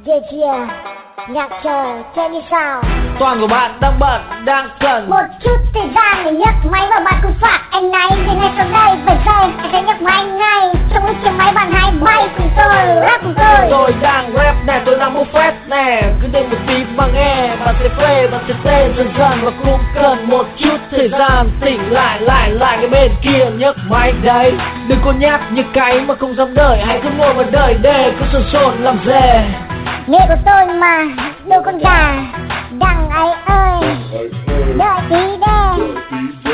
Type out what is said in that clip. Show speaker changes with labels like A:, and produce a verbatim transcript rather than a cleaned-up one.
A: Yeah yeah, nhạc chờ, chơi như sao?
B: Toàn của bạn đang bận, đang cần
A: một chút thời gian để nhấc máy và bạn cùng phạt anh này. Thì ngay sau đây, vài giây, anh sẽ nhấc máy ngay. Trong cái chiếc máy bạn hãy bay cùng tôi, rap cùng tôi.
B: Tôi đang rap nè, tôi đang bốc phét nè. Cứ để một tí mà nghe, bạn sẽ phê, bạn sẽ tê dần dần. Và cũng cần một chút thời gian tỉnh lại, lại, lại cái bên kia nhấc máy đấy. Đừng có nhát như cái mà không dám đợi. Hãy cứ ngồi và đợi để cứ sồn sồn làm dề.
A: Nghề của tôi mà, đâu con gà đằng ấy ơi, đợi tí đê.